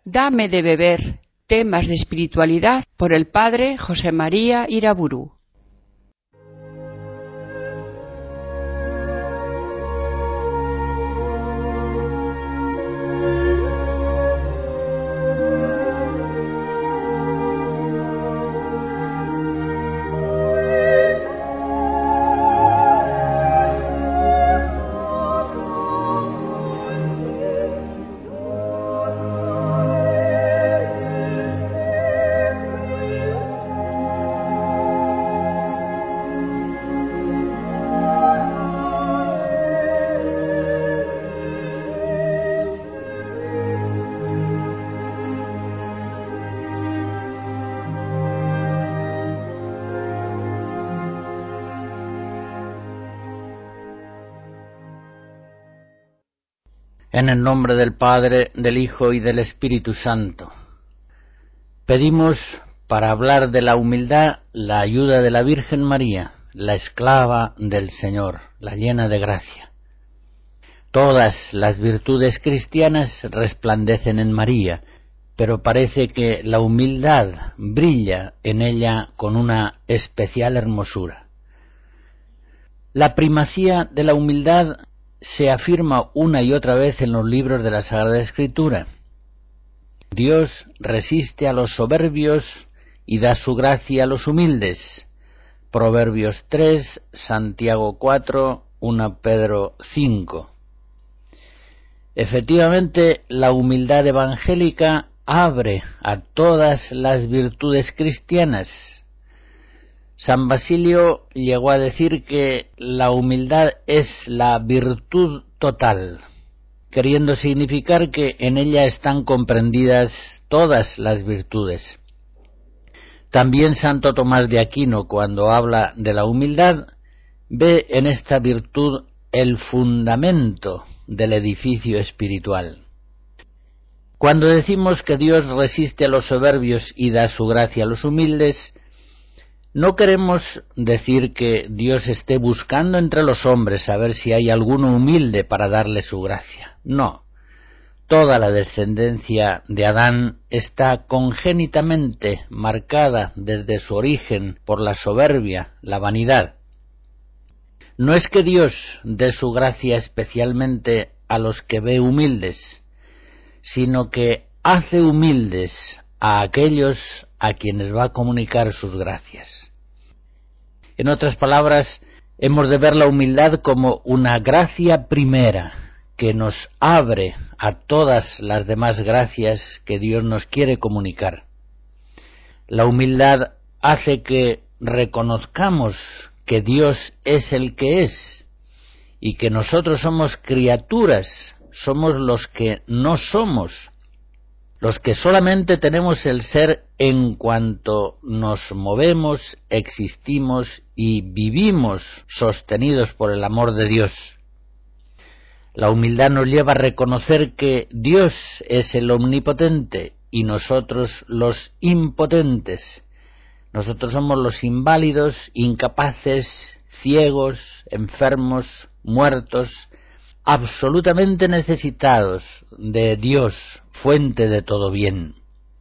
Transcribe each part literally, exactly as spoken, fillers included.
Dame de beber, temas de espiritualidad por el padre José María Iraburu. En el nombre del Padre, del Hijo y del Espíritu Santo. Pedimos, para hablar de la humildad, la ayuda de la Virgen María, la esclava del Señor, la llena de gracia. Todas las virtudes cristianas resplandecen en María, pero parece que la humildad brilla en ella con una especial hermosura. La primacía de la humildad se afirma una y otra vez en los libros de la Sagrada Escritura. Dios resiste a los soberbios y da su gracia a los humildes. Proverbios tres, Santiago cuatro, primera Pedro cinco. Efectivamente, la humildad evangélica abre a todas las virtudes cristianas. San Basilio llegó a decir que la humildad es la virtud total, queriendo significar que en ella están comprendidas todas las virtudes. También Santo Tomás de Aquino, cuando habla de la humildad, ve en esta virtud el fundamento del edificio espiritual. Cuando decimos que Dios resiste a los soberbios y da su gracia a los humildes, no queremos decir que Dios esté buscando entre los hombres a ver si hay alguno humilde para darle su gracia. No. Toda la descendencia de Adán está congénitamente marcada desde su origen por la soberbia, la vanidad. No es que Dios dé su gracia especialmente a los que ve humildes, sino que hace humildes a aquellos a quienes va a comunicar sus gracias. En otras palabras, hemos de ver la humildad como una gracia primera que nos abre a todas las demás gracias que Dios nos quiere comunicar. La humildad hace que reconozcamos que Dios es el que es y que nosotros somos criaturas, somos los que no somos, los que solamente tenemos el ser en cuanto nos movemos, existimos y vivimos sostenidos por el amor de Dios. La humildad nos lleva a reconocer que Dios es el omnipotente y nosotros los impotentes. Nosotros somos los inválidos, incapaces, ciegos, enfermos, muertos, absolutamente necesitados de Dios, fuente de todo bien.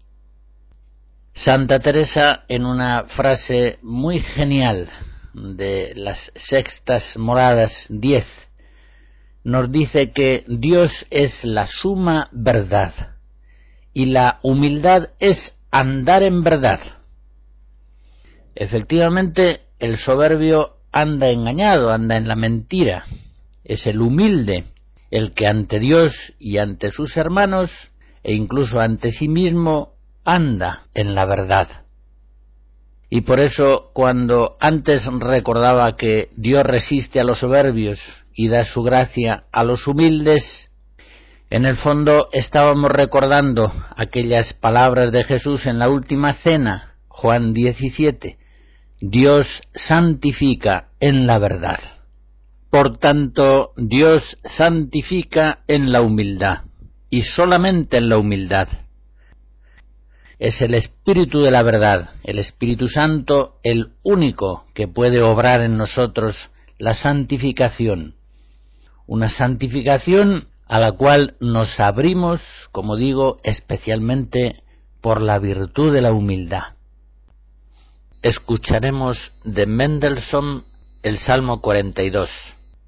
Santa Teresa, en una frase muy genial de las Sextas Moradas diez, nos dice que Dios es la suma verdad y la humildad es andar en verdad. Efectivamente, el soberbio anda engañado, anda en la mentira. Es el humilde el que ante Dios y ante sus hermanos e incluso ante sí mismo anda en la verdad. Y por eso, cuando antes recordaba que Dios resiste a los soberbios y da su gracia a los humildes, en el fondo estábamos recordando aquellas palabras de Jesús en la última cena, Juan diecisiete, Dios santifica en la verdad. Por tanto, Dios santifica en la humildad, y solamente en la humildad. Es el Espíritu de la verdad, el Espíritu Santo, el único que puede obrar en nosotros la santificación. Una santificación a la cual nos abrimos, como digo, especialmente por la virtud de la humildad. Escucharemos de Mendelssohn el Salmo cuarenta y dos.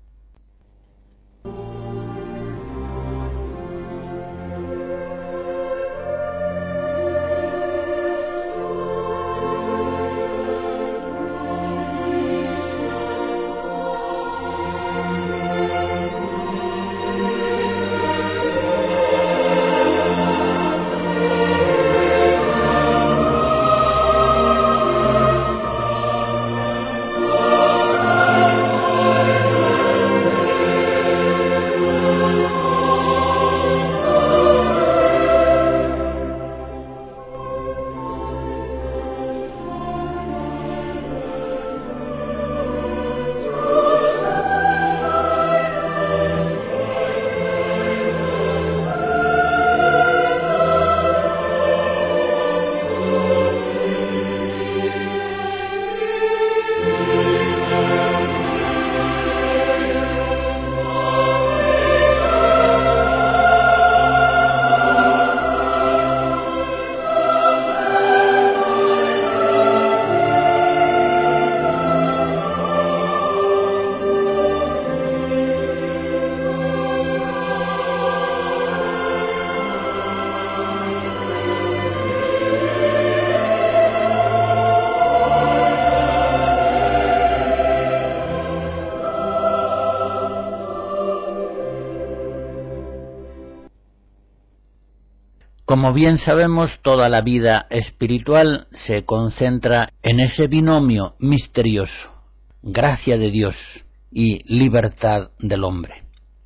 Como bien sabemos, toda la vida espiritual se concentra en ese binomio misterioso, gracia de Dios y libertad del hombre.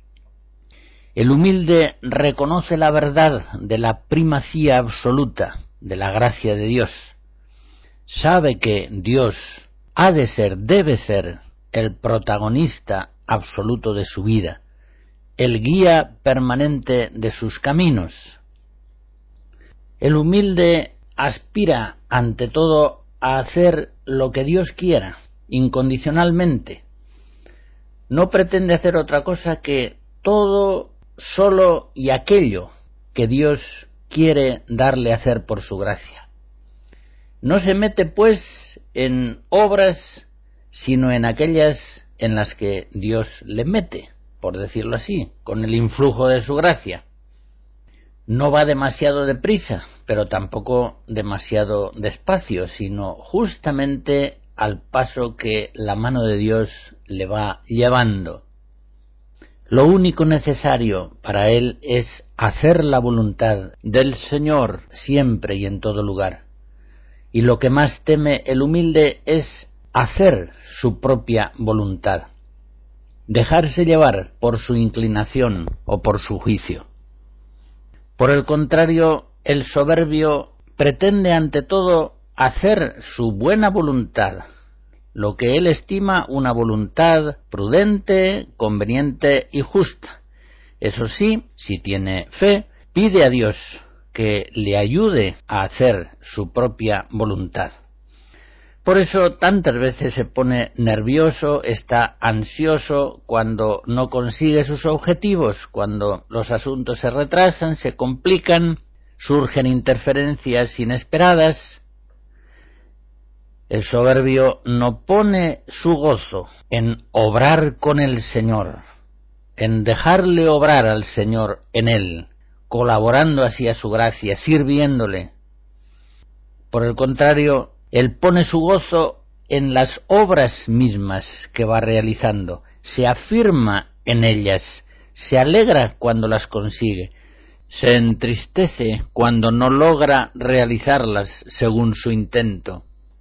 El humilde reconoce la verdad de la primacía absoluta de la gracia de Dios. Sabe que Dios ha de ser, debe ser, el protagonista absoluto de su vida, el guía permanente de sus caminos. El humilde aspira, ante todo, a hacer lo que Dios quiera, incondicionalmente. No pretende hacer otra cosa que todo, solo y aquello que Dios quiere darle a hacer por su gracia. No se mete, pues, en obras, sino en aquellas en las que Dios le mete, por decirlo así, con el influjo de su gracia. No va demasiado deprisa, pero tampoco demasiado despacio, sino justamente al paso que la mano de Dios le va llevando. Lo único necesario para él es hacer la voluntad del Señor siempre y en todo lugar. Y lo que más teme el humilde es hacer su propia voluntad, dejarse llevar por su inclinación o por su juicio. Por el contrario, el soberbio pretende ante todo hacer su buena voluntad, lo que él estima una voluntad prudente, conveniente y justa. Eso sí, si tiene fe, pide a Dios que le ayude a hacer su propia voluntad. Por eso tantas veces se pone nervioso, está ansioso cuando no consigue sus objetivos, cuando los asuntos se retrasan, se complican, surgen interferencias inesperadas. El soberbio no pone su gozo en obrar con el Señor, en dejarle obrar al Señor en él, colaborando así a su gracia, sirviéndole. Por el contrario, él pone su gozo en las obras mismas que va realizando, se afirma en ellas, se alegra cuando las consigue, se entristece cuando no logra realizarlas según su intento.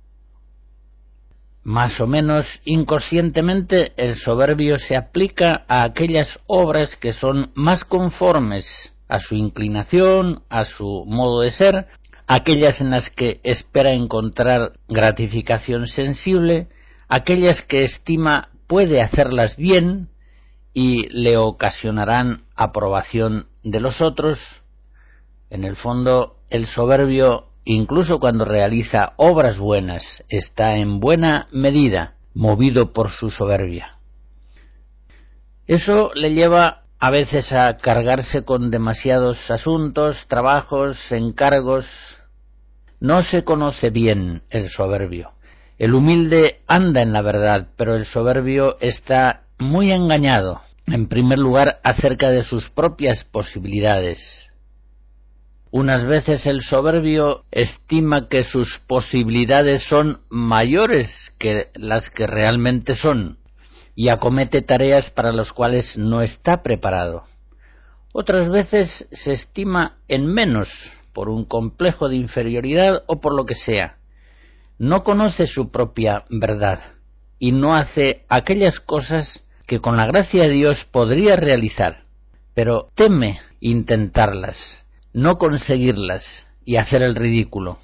Más o menos inconscientemente, el soberbio se aplica a aquellas obras que son más conformes a su inclinación, a su modo de ser, aquellas en las que espera encontrar gratificación sensible, aquellas que estima puede hacerlas bien y le ocasionarán aprobación de los otros. En el fondo, el soberbio, incluso cuando realiza obras buenas, está en buena medida movido por su soberbia. Eso le lleva a veces a cargarse con demasiados asuntos, trabajos, encargos. No se conoce bien el soberbio. El humilde anda en la verdad, pero el soberbio está muy engañado, en primer lugar, acerca de sus propias posibilidades. Unas veces el soberbio estima que sus posibilidades son mayores que las que realmente son, y acomete tareas para las cuales no está preparado. Otras veces se estima en menos, por un complejo de inferioridad o por lo que sea. No conoce su propia verdad y no hace aquellas cosas que con la gracia de Dios podría realizar, pero teme intentarlas, no conseguirlas y hacer el ridículo.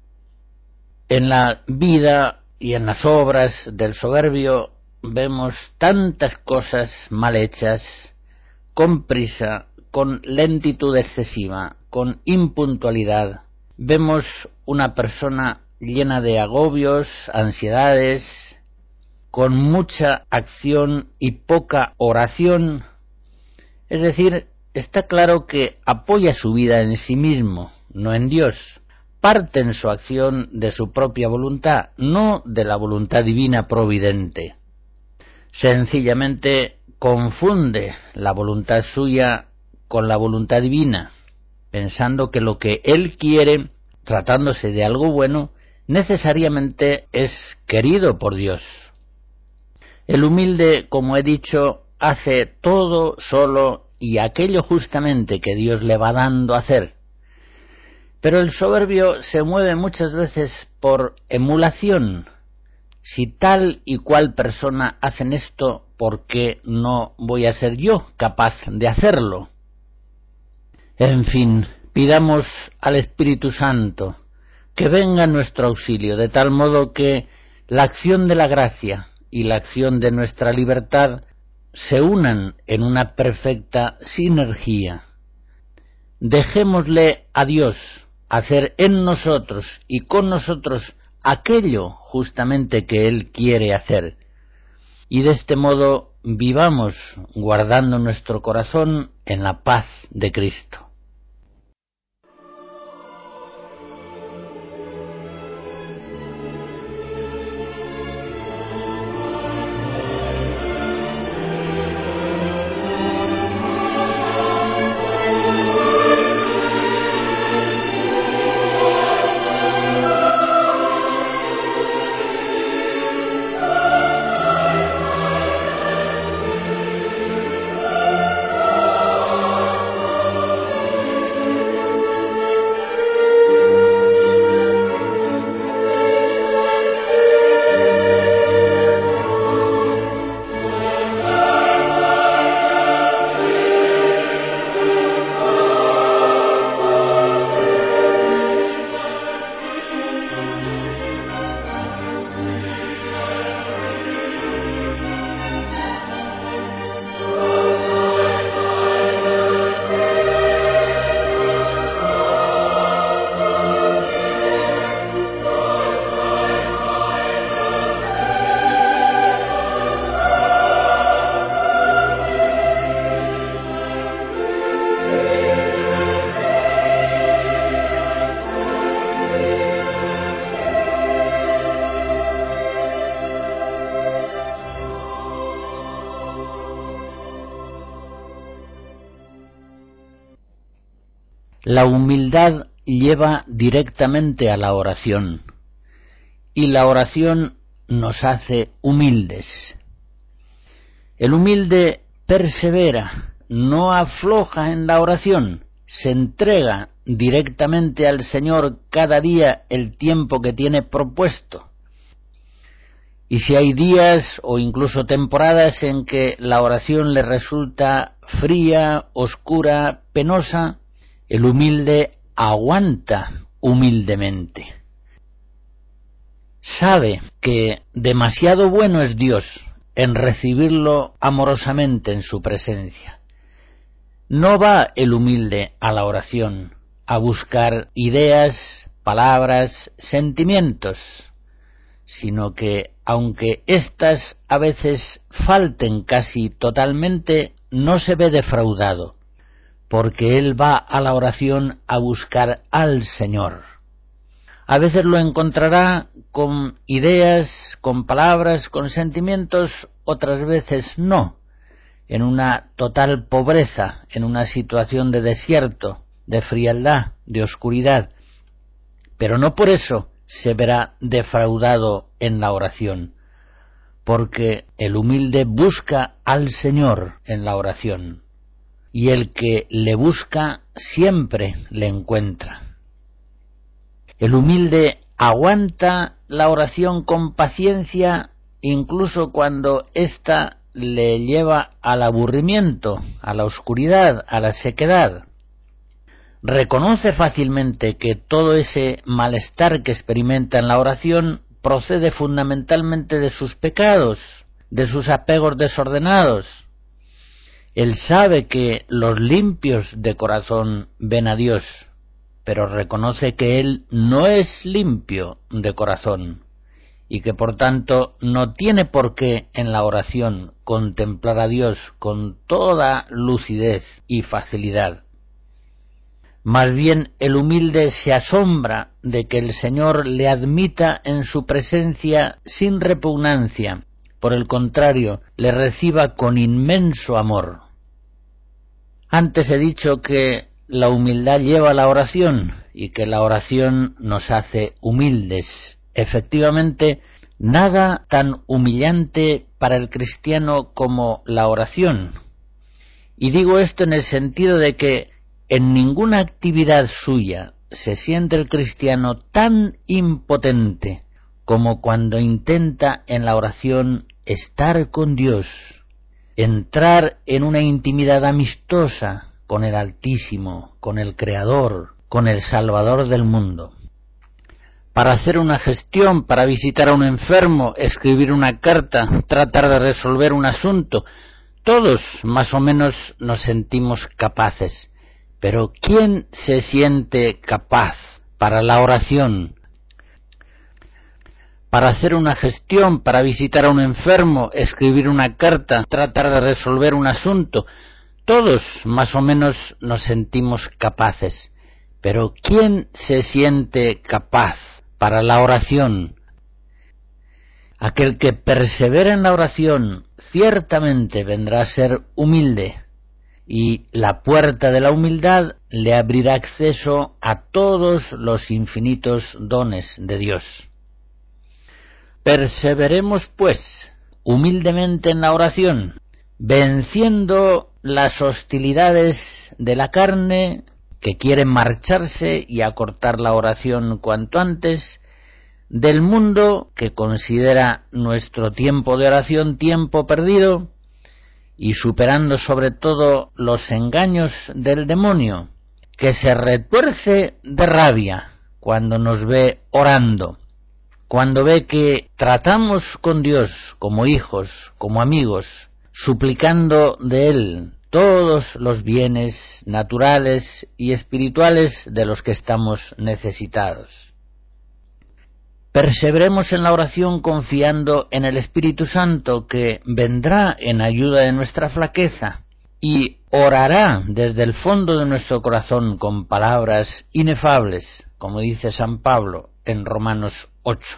En la vida y en las obras del soberbio vemos tantas cosas mal hechas, con prisa, con lentitud excesiva, con impuntualidad. Vemos una persona llena de agobios, ansiedades, con mucha acción y poca oración. Es decir, está claro que apoya su vida en sí mismo, no en Dios. Parte en su acción de su propia voluntad, no de la voluntad divina providente. Sencillamente confunde la voluntad suya con la voluntad divina, pensando que lo que él quiere, tratándose de algo bueno, necesariamente es querido por Dios. El humilde, como he dicho, hace todo solo y aquello justamente que Dios le va dando a hacer. Pero el soberbio se mueve muchas veces por emulación. Si tal y cual persona hacen esto, ¿por qué no voy a ser yo capaz de hacerlo? En fin, pidamos al Espíritu Santo que venga en nuestro auxilio, de tal modo que la acción de la gracia y la acción de nuestra libertad se unan en una perfecta sinergia. Dejémosle a Dios hacer en nosotros y con nosotros aquello justamente que Él quiere hacer. Y de este modo vivamos guardando nuestro corazón en la paz de Cristo. La humildad lleva directamente a la oración, y la oración nos hace humildes. El humilde persevera, no afloja en la oración, se entrega directamente al Señor cada día el tiempo que tiene propuesto. Y si hay días o incluso temporadas en que la oración le resulta fría, oscura, penosa, el humilde aguanta humildemente. Sabe que demasiado bueno es Dios en recibirlo amorosamente en su presencia. No va el humilde a la oración a buscar ideas, palabras, sentimientos, sino que, aunque éstas a veces falten casi totalmente, no se ve defraudado, porque él va a la oración a buscar al Señor. A veces lo encontrará con ideas, con palabras, con sentimientos, otras veces no, en una total pobreza, en una situación de desierto, de frialdad, de oscuridad. Pero no por eso se verá defraudado en la oración, porque el humilde busca al Señor en la oración, y el que le busca siempre le encuentra. El humilde aguanta la oración con paciencia, incluso cuando ésta le lleva al aburrimiento, a la oscuridad, a la sequedad. Reconoce fácilmente que todo ese malestar que experimenta en la oración procede fundamentalmente de sus pecados, de sus apegos desordenados. Él sabe que los limpios de corazón ven a Dios, pero reconoce que él no es limpio de corazón y que por tanto no tiene por qué en la oración contemplar a Dios con toda lucidez y facilidad. Más bien el humilde se asombra de que el Señor le admita en su presencia sin repugnancia, por el contrario, le reciba con inmenso amor. Antes he dicho que la humildad lleva a la oración y que la oración nos hace humildes. Efectivamente, nada tan humillante para el cristiano como la oración. Y digo esto en el sentido de que en ninguna actividad suya se siente el cristiano tan impotente como cuando intenta en la oración estar con Dios, entrar en una intimidad amistosa con el Altísimo, con el Creador, con el Salvador del mundo. Para hacer una gestión, para visitar a un enfermo, escribir una carta, tratar de resolver un asunto, todos más o menos nos sentimos capaces. Pero ¿quién se siente capaz para la oración? Para hacer una gestión, para visitar a un enfermo, escribir una carta, tratar de resolver un asunto, todos más o menos nos sentimos capaces. Pero ¿quién se siente capaz para la oración? Aquel que persevera en la oración ciertamente vendrá a ser humilde, y la puerta de la humildad le abrirá acceso a todos los infinitos dones de Dios. Perseveremos, pues, humildemente en la oración, venciendo las hostilidades de la carne que quiere marcharse y acortar la oración cuanto antes, del mundo que considera nuestro tiempo de oración tiempo perdido, y superando sobre todo los engaños del demonio, que se retuerce de rabia cuando nos ve orando, cuando ve que tratamos con Dios como hijos, como amigos, suplicando de Él todos los bienes naturales y espirituales de los que estamos necesitados. Perseveremos en la oración confiando en el Espíritu Santo, que vendrá en ayuda de nuestra flaqueza y orará desde el fondo de nuestro corazón con palabras inefables, como dice San Pablo en Romanos ocho.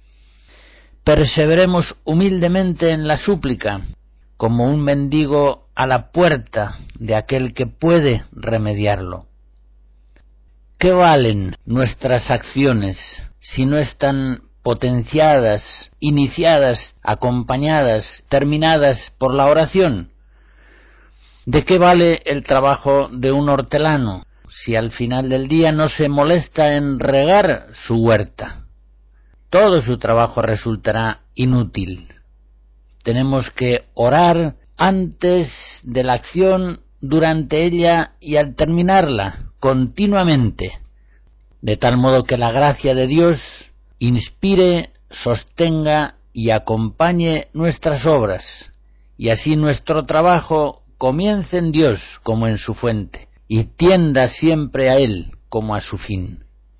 Perseveremos humildemente en la súplica, como un mendigo a la puerta de aquel que puede remediarlo. ¿Qué valen nuestras acciones si no están potenciadas, iniciadas, acompañadas, terminadas por la oración? ¿De qué vale el trabajo de un hortelano si al final del día no se molesta en regar su huerta? Todo su trabajo resultará inútil. Tenemos que orar antes de la acción, durante ella y al terminarla, continuamente, de tal modo que la gracia de Dios inspire, sostenga y acompañe nuestras obras, y así nuestro trabajo comience en Dios como en su fuente, y tienda siempre a Él como a su fin.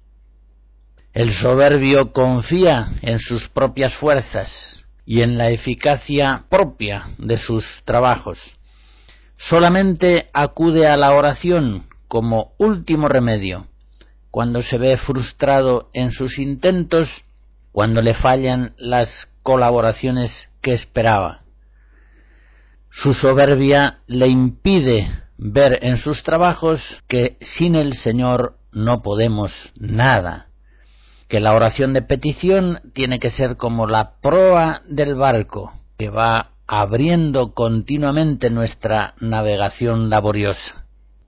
El soberbio confía en sus propias fuerzas y en la eficacia propia de sus trabajos, Solamente acude a la oración como último remedio, cuando se ve frustrado en sus intentos, cuando le fallan las colaboraciones que esperaba. Su soberbia le impide ver en sus trabajos que sin el Señor no podemos nada, que la oración de petición tiene que ser como la proa del barco, que va abriendo continuamente nuestra navegación laboriosa.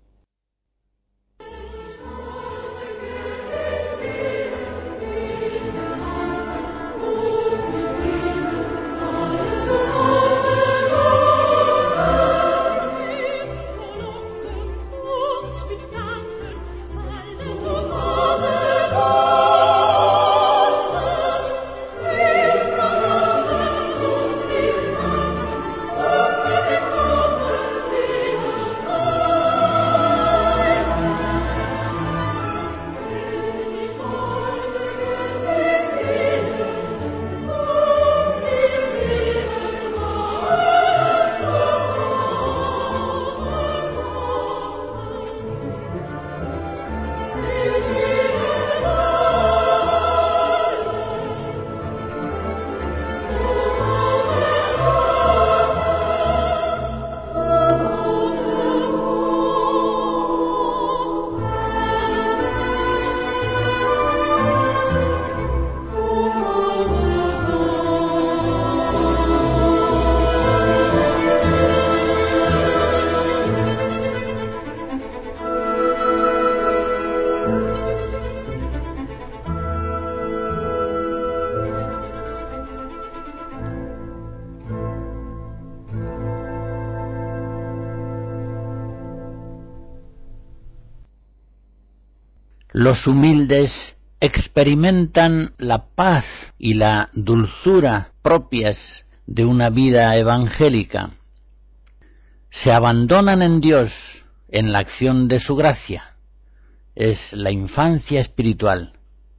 Los humildes experimentan la paz y la dulzura propias de una vida evangélica. Se abandonan en Dios, en la acción de su gracia. Es la infancia espiritual.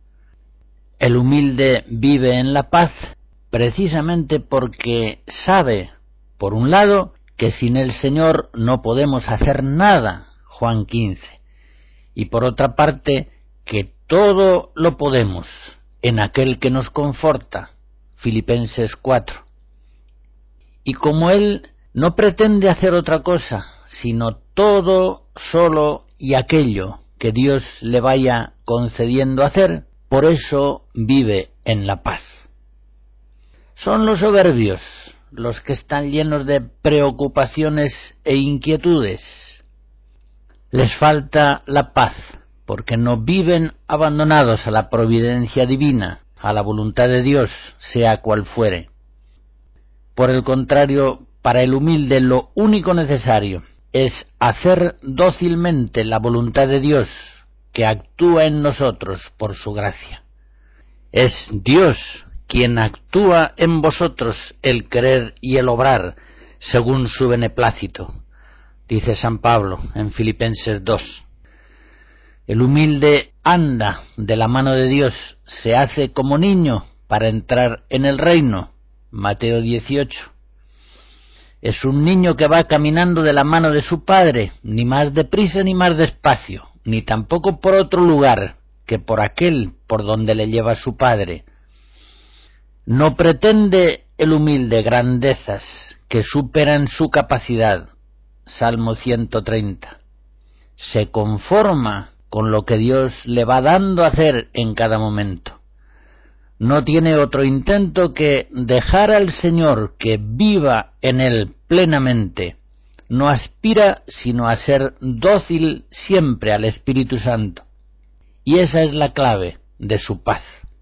El humilde vive en la paz precisamente porque sabe, por un lado, que sin el Señor no podemos hacer nada, Juan quince, y por otra parte, que todo lo podemos en aquel que nos conforta, Filipenses cuatro. Y como él no pretende hacer otra cosa, sino todo, solo y aquello que Dios le vaya concediendo hacer, por eso vive en la paz. Son los soberbios los que están llenos de preocupaciones e inquietudes. Les falta la paz, porque no viven abandonados a la providencia divina, a la voluntad de Dios, sea cual fuere. Por el contrario, para el humilde lo único necesario es hacer dócilmente la voluntad de Dios, que actúa en nosotros por su gracia. Es Dios quien actúa en vosotros el querer y el obrar según su beneplácito, dice San Pablo en Filipenses dos. El humilde anda de la mano de Dios, se hace como niño para entrar en el reino, Mateo dieciocho. Es un niño que va caminando de la mano de su padre, ni más deprisa ni más despacio, ni tampoco por otro lugar que por aquel por donde le lleva su padre. No pretende el humilde grandezas que superan su capacidad, Salmo ciento treinta. Se conforma con lo que Dios le va dando a hacer en cada momento. No tiene otro intento que dejar al Señor que viva en él plenamente. No aspira sino a ser dócil siempre al Espíritu Santo. Y esa es la clave de su paz.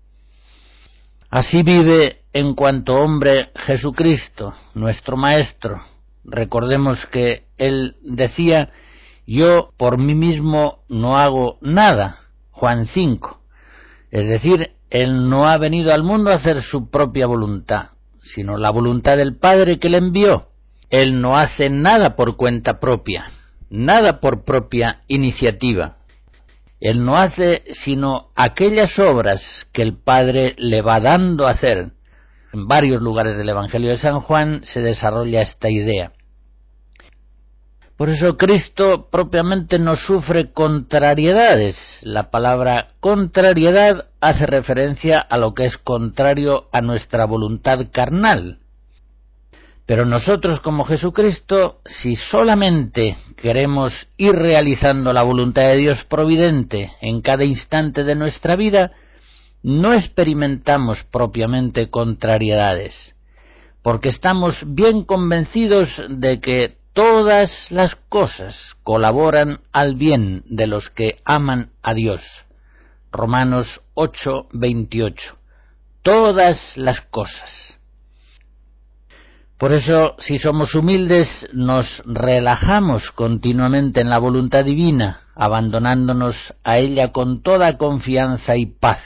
Así vive en cuanto hombre Jesucristo, nuestro Maestro. Recordemos que él decía: yo por mí mismo no hago nada, Juan cinco. Es decir, él no ha venido al mundo a hacer su propia voluntad, sino la voluntad del Padre que le envió. Él no hace nada por cuenta propia, nada por propia iniciativa. Él no hace sino aquellas obras que el Padre le va dando a hacer. En varios lugares del Evangelio de San Juan se desarrolla esta idea. Por eso Cristo propiamente no sufre contrariedades. La palabra contrariedad hace referencia a lo que es contrario a nuestra voluntad carnal. Pero nosotros como Jesucristo, si solamente queremos ir realizando la voluntad de Dios providente en cada instante de nuestra vida, no experimentamos propiamente contrariedades, porque estamos bien convencidos de que todas las cosas colaboran al bien de los que aman a Dios. Romanos ocho, veintiocho. Todas las cosas. Por eso, si somos humildes, nos relajamos continuamente en la voluntad divina, abandonándonos a ella con toda confianza y paz.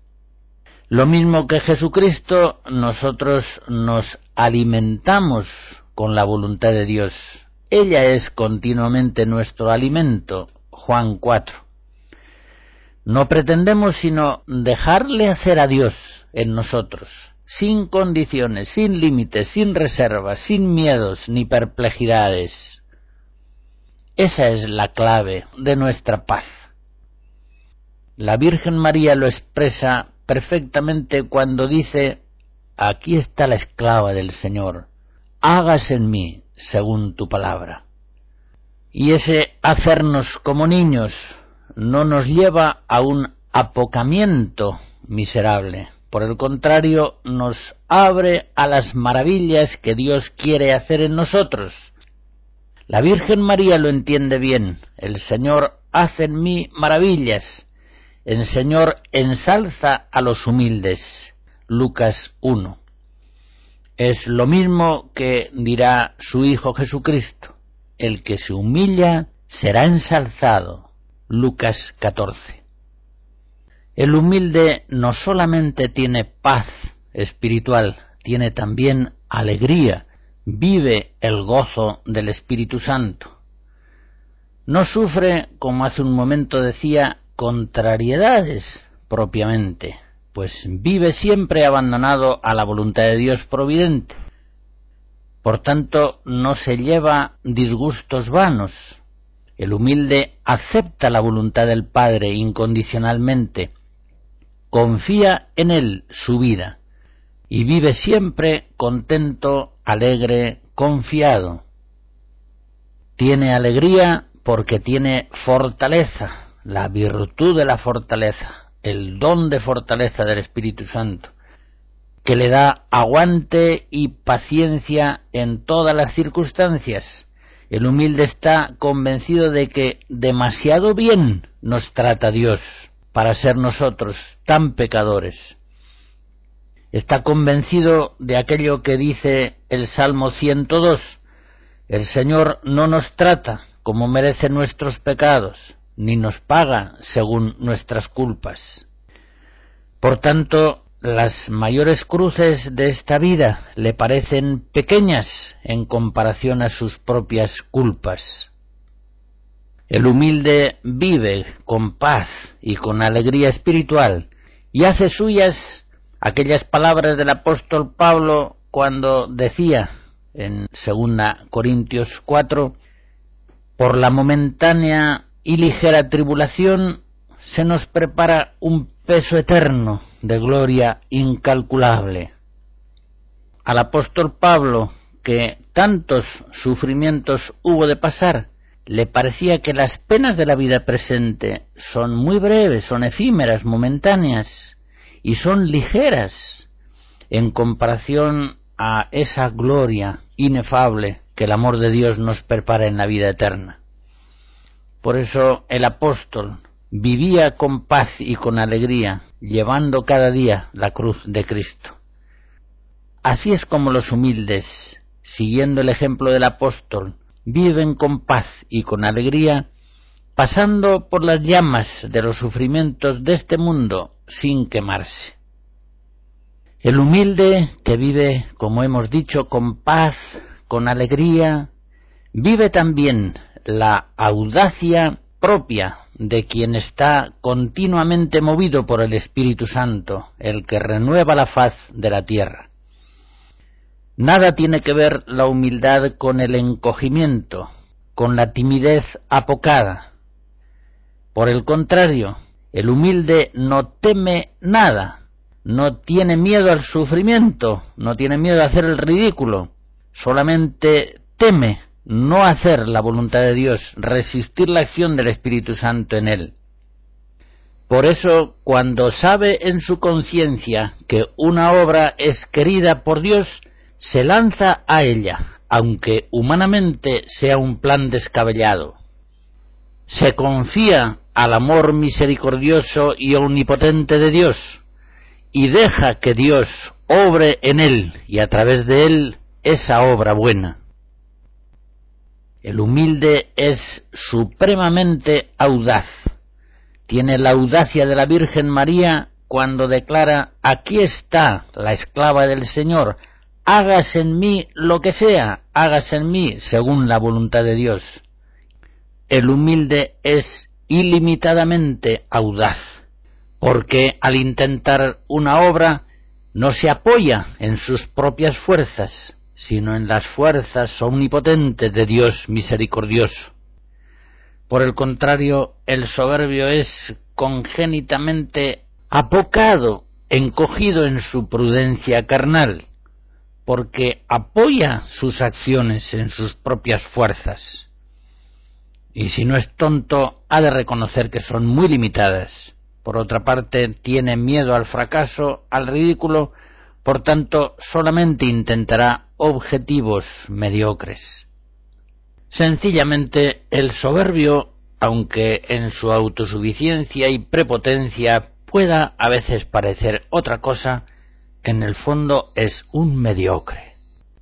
Lo mismo que Jesucristo, nosotros nos alimentamos con la voluntad de Dios. Ella es continuamente nuestro alimento. Juan cuatro. No pretendemos sino dejarle hacer a Dios en nosotros, sin condiciones, sin límites, sin reservas, sin miedos ni perplejidades. Esa es la clave de nuestra paz. La Virgen María lo expresa perfectamente cuando dice: aquí está la esclava del Señor, hágase en mí según tu palabra. Y ese hacernos como niños no nos lleva a un apocamiento miserable. Por el contrario, nos abre a las maravillas que Dios quiere hacer en nosotros. La Virgen María lo entiende bien. El Señor hace en mí maravillas. El Señor ensalza a los humildes. Lucas uno. Es lo mismo que dirá su Hijo Jesucristo: el que se humilla será ensalzado. Lucas catorce. El humilde no solamente tiene paz espiritual, tiene también alegría, vive el gozo del Espíritu Santo. No sufre, como hace un momento decía, contrariedades propiamente, pues vive siempre abandonado a la voluntad de Dios providente. Por tanto, no se lleva disgustos vanos. El humilde acepta la voluntad del Padre incondicionalmente, confía en Él su vida y vive siempre contento, alegre, confiado. Tiene alegría porque tiene fortaleza, la virtud de la fortaleza, el don de fortaleza del Espíritu Santo, que le da aguante y paciencia en todas las circunstancias. El humilde está convencido de que demasiado bien nos trata Dios para ser nosotros tan pecadores. Está convencido de aquello que dice el Salmo ciento dos: el Señor no nos trata como merecen nuestros pecados, ni nos paga según nuestras culpas. Por tanto, las mayores cruces de esta vida le parecen pequeñas en comparación a sus propias culpas. El humilde vive con paz y con alegría espiritual y hace suyas aquellas palabras del apóstol Pablo cuando decía en segunda Corintios cuatro: por la momentánea y ligera tribulación se nos prepara un peso eterno de gloria incalculable. Al apóstol Pablo, que tantos sufrimientos hubo de pasar, le parecía que las penas de la vida presente son muy breves, son efímeras, momentáneas, y son ligeras en comparación a esa gloria inefable que el amor de Dios nos prepara en la vida eterna. Por eso el apóstol vivía con paz y con alegría, llevando cada día la cruz de Cristo. Así es como los humildes, siguiendo el ejemplo del apóstol, viven con paz y con alegría, pasando por las llamas de los sufrimientos de este mundo sin quemarse. El humilde, que vive, como hemos dicho, con paz, con alegría, vive también la audacia propia de quien está continuamente movido por el Espíritu Santo, el que renueva la faz de la tierra. Nada tiene que ver la humildad con el encogimiento, con la timidez apocada. Por el contrario, el humilde no teme nada, no tiene miedo al sufrimiento, no tiene miedo a hacer el ridículo, solamente teme no hacer la voluntad de Dios, resistir la acción del Espíritu Santo en él. Por eso, cuando sabe en su conciencia que una obra es querida por Dios, se lanza a ella, aunque humanamente sea un plan descabellado. Se confía al amor misericordioso y omnipotente de Dios, y deja que Dios obre en él y a través de él esa obra buena. El humilde es supremamente audaz. Tiene la audacia de la Virgen María cuando declara: aquí está la esclava del Señor, hágase en mí lo que sea, hágase en mí según la voluntad de Dios. El humilde es ilimitadamente audaz, porque al intentar una obra no se apoya en sus propias fuerzas, sino en las fuerzas omnipotentes de Dios misericordioso. Por el contrario, el soberbio es congénitamente apocado, encogido en su prudencia carnal, porque apoya sus acciones en sus propias fuerzas. Y si no es tonto, ha de reconocer que son muy limitadas. Por otra parte, tiene miedo al fracaso, al ridículo, por tanto, solamente intentará objetivos mediocres. Sencillamente, el soberbio, aunque en su autosuficiencia y prepotencia pueda a veces parecer otra cosa, en el fondo es un mediocre.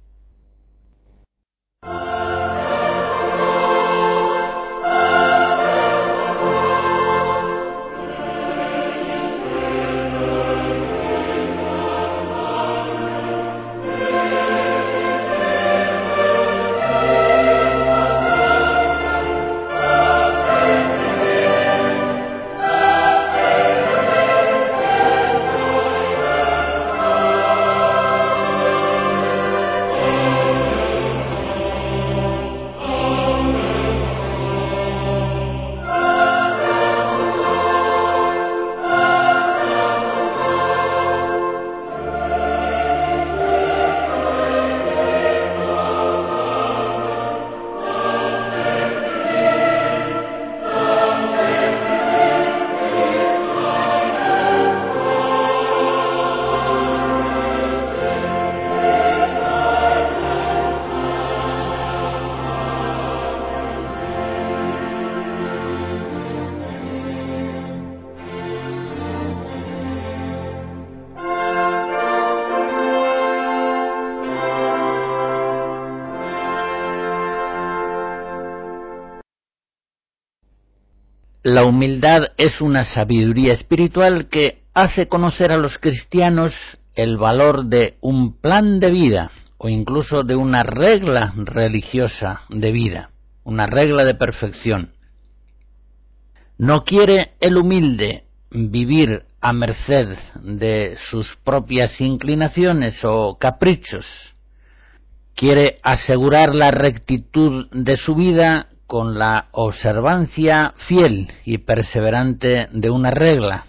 La humildad es una sabiduría espiritual que hace conocer a los cristianos el valor de un plan de vida o incluso de una regla religiosa de vida, una regla de perfección. No quiere el humilde vivir a merced de sus propias inclinaciones o caprichos. Quiere asegurar la rectitud de su vida con la observancia fiel y perseverante de una regla.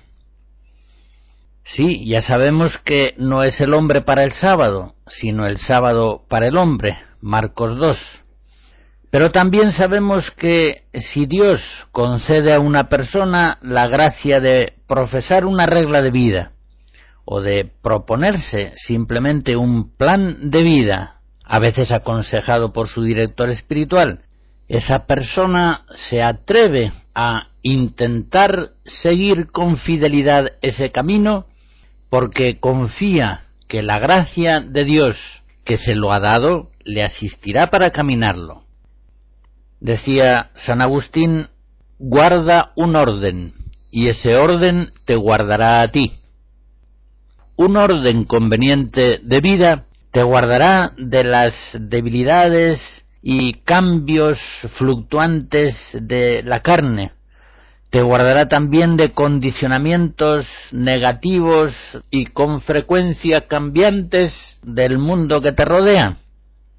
Sí, ya sabemos que no es el hombre para el sábado, sino el sábado para el hombre, Marcos dos. Pero también sabemos que si Dios concede a una persona la gracia de profesar una regla de vida, o de proponerse simplemente un plan de vida, a veces aconsejado por su director espiritual, esa persona se atreve a intentar seguir con fidelidad ese camino porque confía que la gracia de Dios que se lo ha dado le asistirá para caminarlo. Decía San Agustín: guarda un orden y ese orden te guardará a ti. Un orden conveniente de vida te guardará de las debilidades y cambios fluctuantes de la carne. Te guardará también de condicionamientos negativos y con frecuencia cambiantes del mundo que te rodea.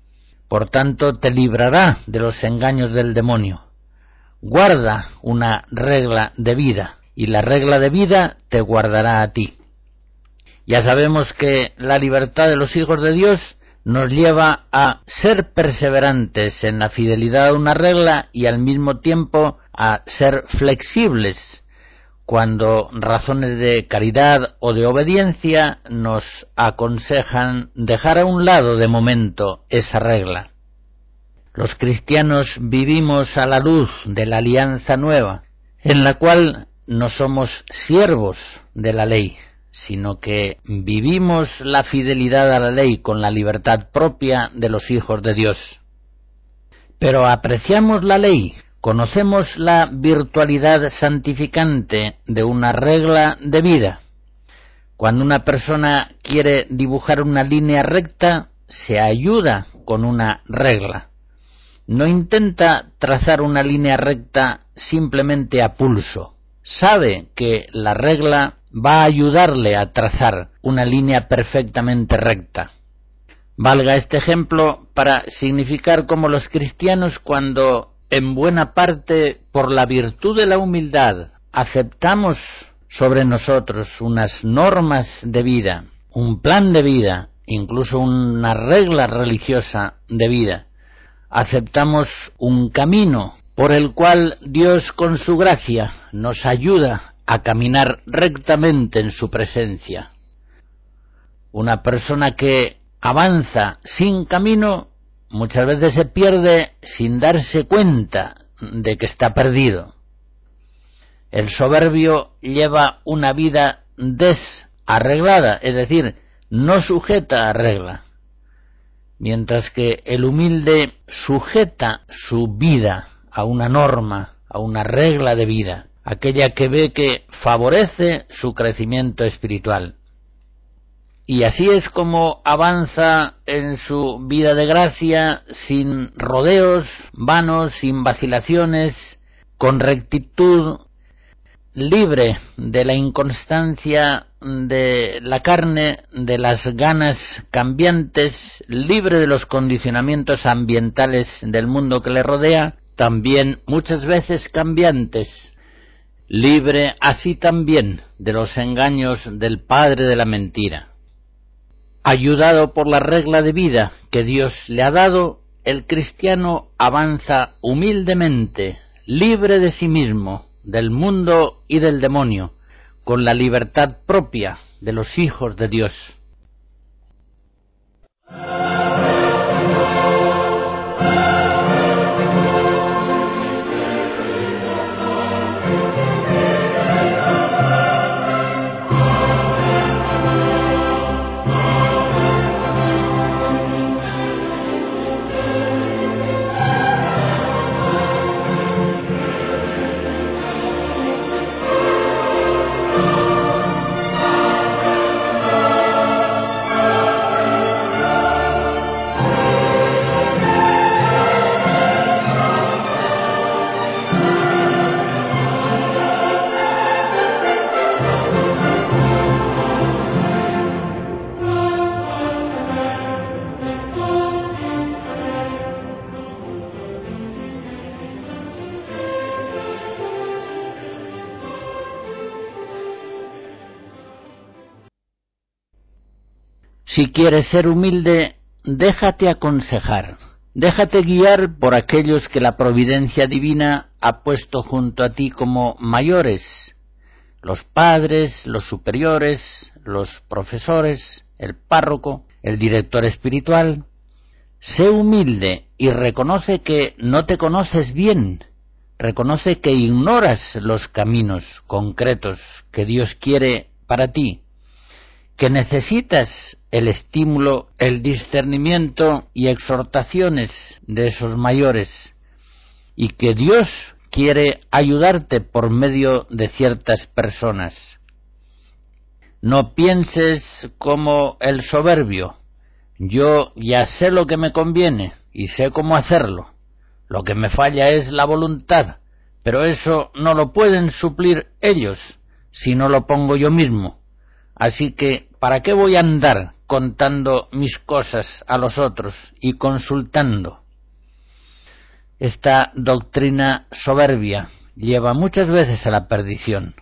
Por tanto, te librará de los engaños del demonio. Guarda una regla de vida, y la regla de vida te guardará a ti. Ya sabemos que la libertad de los hijos de Dios nos lleva a ser perseverantes en la fidelidad a una regla y al mismo tiempo a ser flexibles cuando razones de caridad o de obediencia nos aconsejan dejar a un lado de momento esa regla. Los cristianos vivimos a la luz de la alianza nueva, en la cual no somos siervos de la ley, sino que vivimos la fidelidad a la ley con la libertad propia de los hijos de Dios. Pero apreciamos la ley, conocemos la virtualidad santificante de una regla de vida. Cuando una persona quiere dibujar una línea recta, se ayuda con una regla. No intenta trazar una línea recta simplemente a pulso. Sabe que la regla va a ayudarle a trazar una línea perfectamente recta. Valga este ejemplo para significar cómo los cristianos, cuando en buena parte por la virtud de la humildad aceptamos sobre nosotros unas normas de vida, un plan de vida, incluso una regla religiosa de vida, aceptamos un camino por el cual Dios con su gracia nos ayuda a caminar rectamente en su presencia. Una persona que avanza sin camino muchas veces se pierde sin darse cuenta de que está perdido. El soberbio lleva una vida desarreglada, es decir, no sujeta a regla, mientras que el humilde sujeta su vida a una norma, a una regla de vida, aquella que ve que favorece su crecimiento espiritual. Y así es como avanza en su vida de gracia, sin rodeos vanos, sin vacilaciones, con rectitud, libre de la inconstancia de la carne, de las ganas cambiantes, libre de los condicionamientos ambientales del mundo que le rodea, también muchas veces cambiantes, libre así también de los engaños del padre de la mentira. Ayudado por la regla de vida que Dios le ha dado, el cristiano avanza humildemente, libre de sí mismo, del mundo y del demonio, con la libertad propia de los hijos de Dios. Si quieres ser humilde, déjate aconsejar, déjate guiar por aquellos que la providencia divina ha puesto junto a ti como mayores, los padres, los superiores, los profesores, el párroco, el director espiritual. Sé humilde y reconoce que no te conoces bien, reconoce que ignoras los caminos concretos que Dios quiere para ti, que necesitas el estímulo, el discernimiento y exhortaciones de esos mayores, y que Dios quiere ayudarte por medio de ciertas personas. No pienses como el soberbio: yo ya sé lo que me conviene y sé cómo hacerlo, lo que me falla es la voluntad, pero eso no lo pueden suplir ellos si no lo pongo yo mismo. Así que, ¿para qué voy a andar contando mis cosas a los otros y consultando. Esta doctrina soberbia lleva muchas veces a la perdición.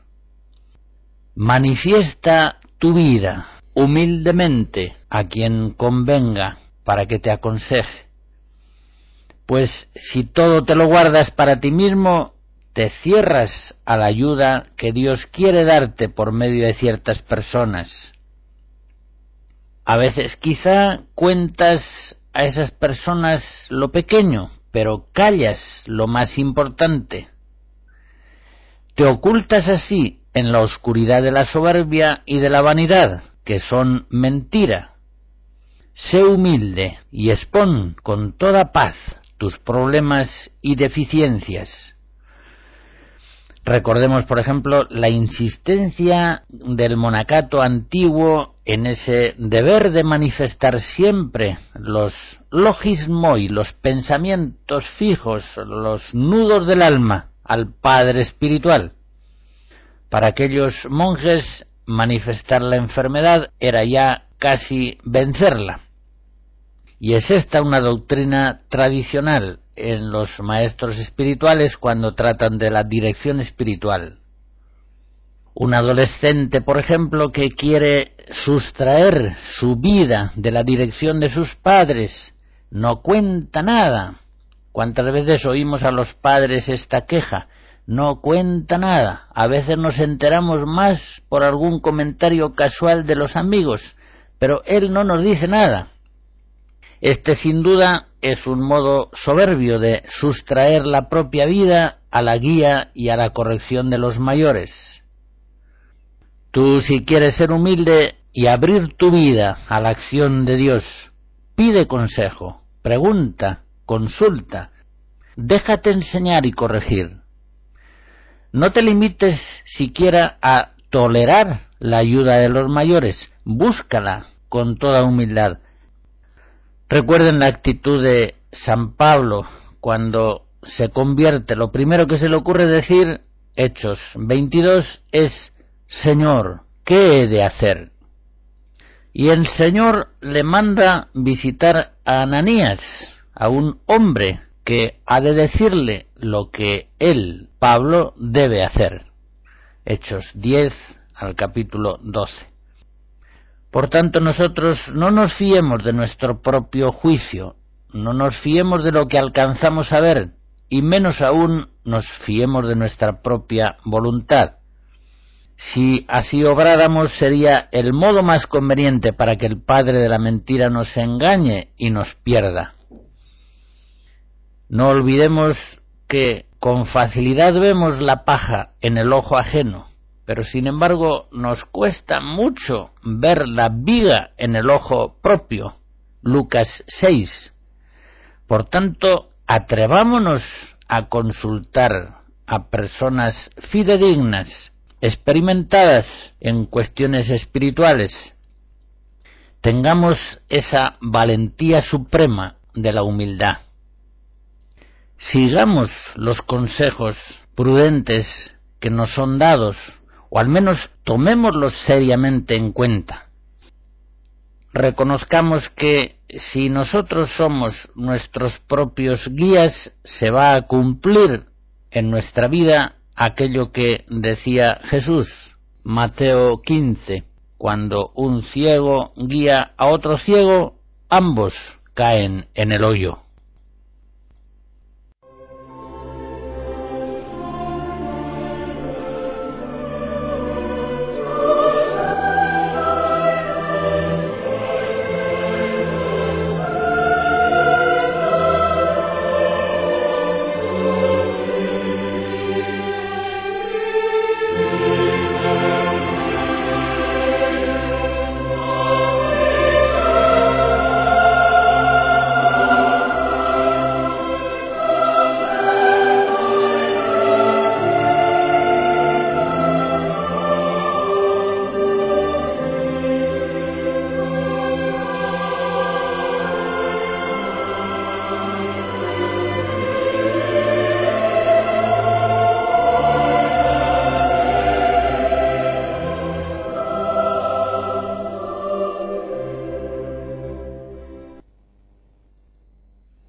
Manifiesta tu vida humildemente a quien convenga para que te aconseje. Pues si todo te lo guardas para ti mismo, te cierras a la ayuda que Dios quiere darte por medio de ciertas personas. A veces quizá cuentas a esas personas lo pequeño, pero callas lo más importante. Te ocultas así en la oscuridad de la soberbia y de la vanidad, que son mentira. Sé humilde y expón con toda paz tus problemas y deficiencias. Recordemos, por ejemplo, la insistencia del monacato antiguo en ese deber de manifestar siempre los logismoi, los pensamientos fijos, los nudos del alma al Padre espiritual. Para aquellos monjes, manifestar la enfermedad era ya casi vencerla. Y es esta una doctrina tradicional en los maestros espirituales cuando tratan de la dirección espiritual. Un adolescente, por ejemplo, que quiere sustraer su vida de la dirección de sus padres, no cuenta nada. ¿Cuántas veces oímos a los padres esta queja? No cuenta nada. A veces nos enteramos más por algún comentario casual de los amigos, pero él no nos dice nada. Este sin duda es un modo soberbio de sustraer la propia vida a la guía y a la corrección de los mayores. Tú, si quieres ser humilde y abrir tu vida a la acción de Dios, pide consejo, pregunta, consulta, déjate enseñar y corregir. No te limites siquiera a tolerar la ayuda de los mayores, búscala con toda humildad. Recuerden la actitud de San Pablo cuando se convierte. Lo primero que se le ocurre decir, Hechos veintidós, es: Señor, ¿qué he de hacer? Y el Señor le manda visitar a Ananías, a un hombre que ha de decirle lo que él, Pablo, debe hacer. Hechos diez al capítulo doce. Por tanto, nosotros no nos fiemos de nuestro propio juicio, no nos fiemos de lo que alcanzamos a ver, y menos aún nos fiemos de nuestra propia voluntad. Si así obráramos, sería el modo más conveniente para que el padre de la mentira nos engañe y nos pierda. No olvidemos que con facilidad vemos la paja en el ojo ajeno, pero sin embargo nos cuesta mucho ver la viga en el ojo propio. Lucas seis. Por tanto, atrevámonos a consultar a personas fidedignas, experimentadas en cuestiones espirituales. Tengamos esa valentía suprema de la humildad. Sigamos los consejos prudentes que nos son dados, o al menos tomémoslos seriamente en cuenta. Reconozcamos que si nosotros somos nuestros propios guías, se va a cumplir en nuestra vida aquello que decía Jesús, Mateo quince, cuando un ciego guía a otro ciego, ambos caen en el hoyo.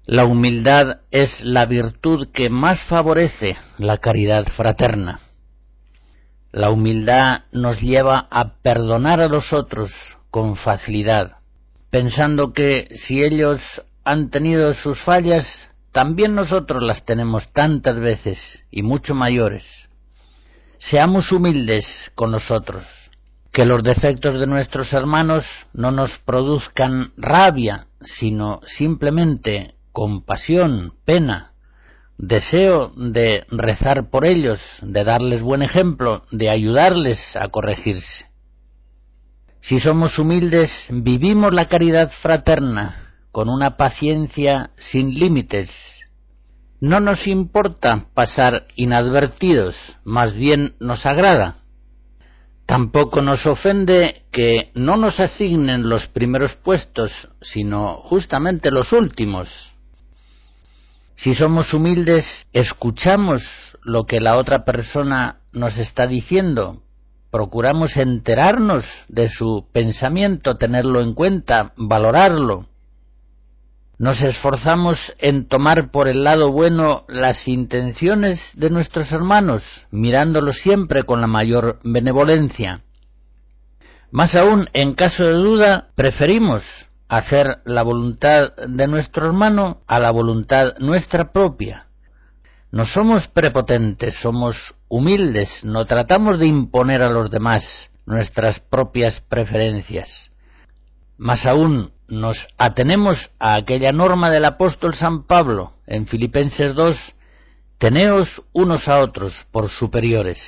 La humildad es la virtud que más favorece la caridad fraterna. La humildad nos lleva a perdonar a los otros con facilidad, pensando que si ellos han tenido sus fallas, también nosotros las tenemos tantas veces y mucho mayores. Seamos humildes con nosotros, que los defectos de nuestros hermanos no nos produzcan rabia, sino simplemente compasión, pena, deseo de rezar por ellos, de darles buen ejemplo, de ayudarles a corregirse. Si somos humildes, vivimos la caridad fraterna con una paciencia sin límites. No nos importa pasar inadvertidos, más bien nos agrada. Tampoco nos ofende que no nos asignen los primeros puestos, sino justamente los últimos. Si somos humildes, escuchamos lo que la otra persona nos está diciendo, procuramos enterarnos de su pensamiento, tenerlo en cuenta, valorarlo. Nos esforzamos en tomar por el lado bueno las intenciones de nuestros hermanos, mirándolos siempre con la mayor benevolencia. Más aún, en caso de duda, preferimos hacer la voluntad de nuestro hermano a la voluntad nuestra propia. No somos prepotentes, somos humildes, no tratamos de imponer a los demás nuestras propias preferencias. Más aún, nos atenemos a aquella norma del apóstol San Pablo en Filipenses dos, teneos unos a otros por superiores.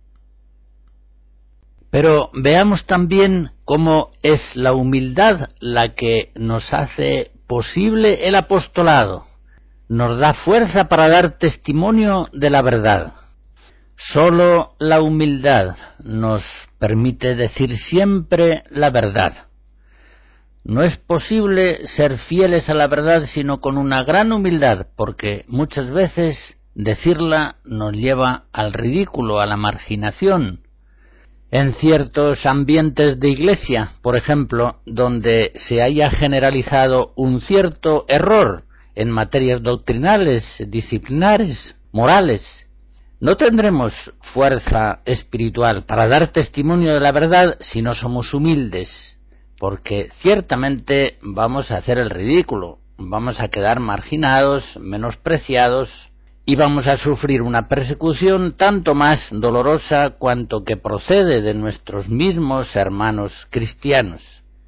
Pero veamos también cómo es la humildad la que nos hace posible el apostolado, nos da fuerza para dar testimonio de la verdad. Sólo la humildad nos permite decir siempre la verdad. No es posible ser fieles a la verdad sino con una gran humildad, porque muchas veces decirla nos lleva al ridículo, a la marginación. En ciertos ambientes de iglesia, por ejemplo, donde se haya generalizado un cierto error en materias doctrinales, disciplinares, morales, no tendremos fuerza espiritual para dar testimonio de la verdad si no somos humildes, porque ciertamente vamos a hacer el ridículo, vamos a quedar marginados, menospreciados, y vamos a sufrir una persecución tanto más dolorosa cuanto que procede de nuestros mismos hermanos cristianos.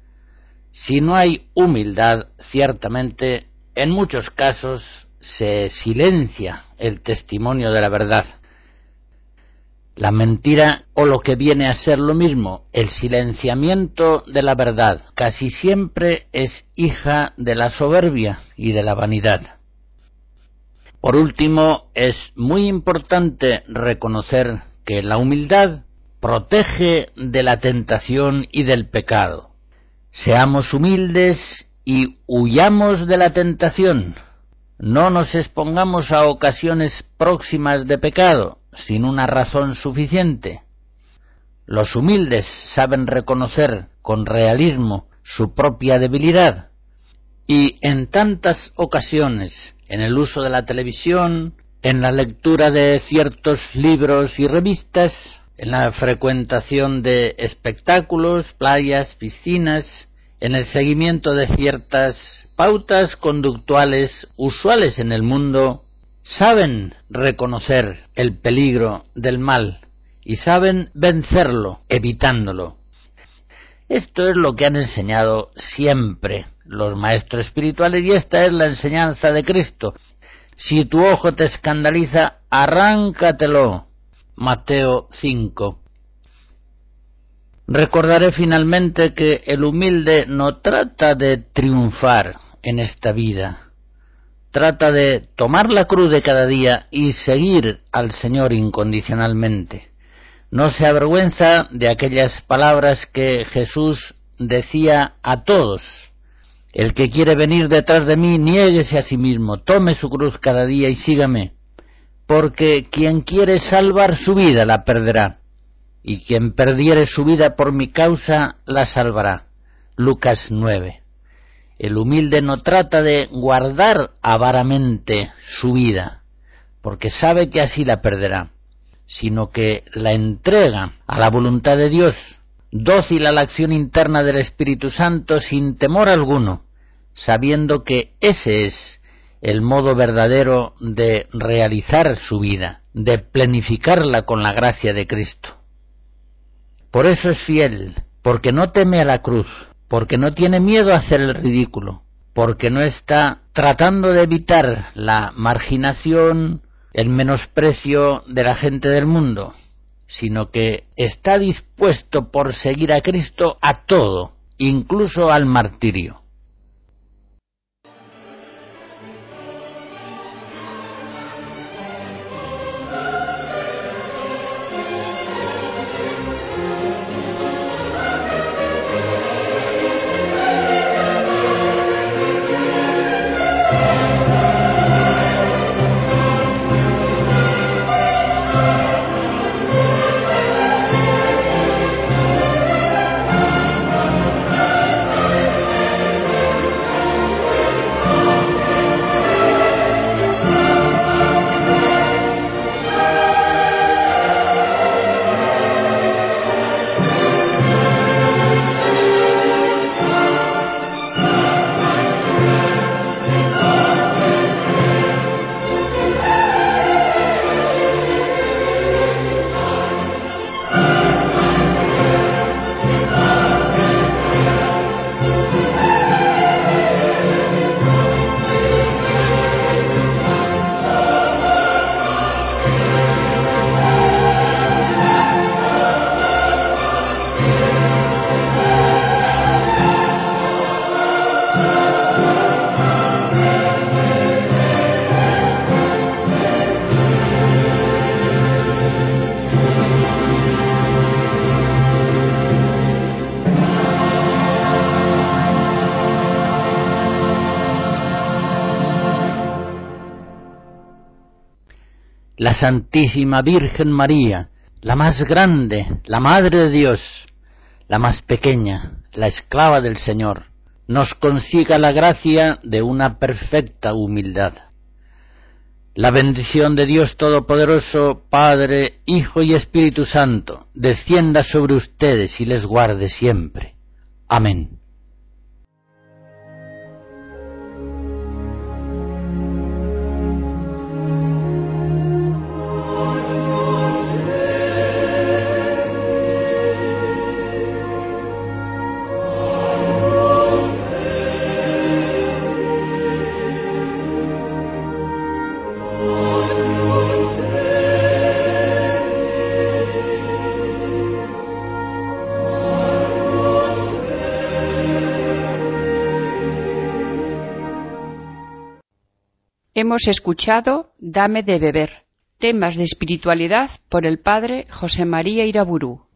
Si no hay humildad, ciertamente, en muchos casos se silencia el testimonio de la verdad. La mentira, o lo que viene a ser lo mismo, el silenciamiento de la verdad, casi siempre es hija de la soberbia y de la vanidad. Por último, es muy importante reconocer que la humildad protege de la tentación y del pecado. Seamos humildes y huyamos de la tentación. No nos expongamos a ocasiones próximas de pecado sin una razón suficiente. Los humildes saben reconocer con realismo su propia debilidad y en tantas ocasiones, en el uso de la televisión, en la lectura de ciertos libros y revistas, en la frecuentación de espectáculos, playas, piscinas, en el seguimiento de ciertas pautas conductuales usuales en el mundo, saben reconocer el peligro del mal y saben vencerlo, evitándolo. Esto es lo que han enseñado siempre los maestros espirituales y esta es la enseñanza de Cristo. Si tu ojo te escandaliza, arráncatelo. Mateo cinco. Recordaré finalmente que el humilde no trata de triunfar en esta vida. Trata de tomar la cruz de cada día y seguir al Señor incondicionalmente. No se avergüenza de aquellas palabras que Jesús decía a todos. El que quiere venir detrás de mí, niéguese a sí mismo, tome su cruz cada día y sígame. Porque quien quiere salvar su vida la perderá, y quien perdiere su vida por mi causa la salvará. Lucas nueve. El humilde no trata de guardar avaramente su vida, porque sabe que así la perderá, sino que la entrega a la voluntad de Dios, dócil a la acción interna del Espíritu Santo, sin temor alguno, sabiendo que ese es el modo verdadero de realizar su vida, de plenificarla con la gracia de Cristo. Por eso es fiel, porque no teme a la cruz, porque no tiene miedo a hacer el ridículo, porque no está tratando de evitar la marginación, el menosprecio de la gente del mundo, sino que está dispuesto por seguir a Cristo a todo, incluso al martirio. La Santísima Virgen María, la más grande, la Madre de Dios, la más pequeña, la esclava del Señor, nos consiga la gracia de una perfecta humildad. La bendición de Dios Todopoderoso, Padre, Hijo y Espíritu Santo, descienda sobre ustedes y les guarde siempre. Amén. Hemos escuchado Dame de beber, temas de espiritualidad por el padre José María Iraburu.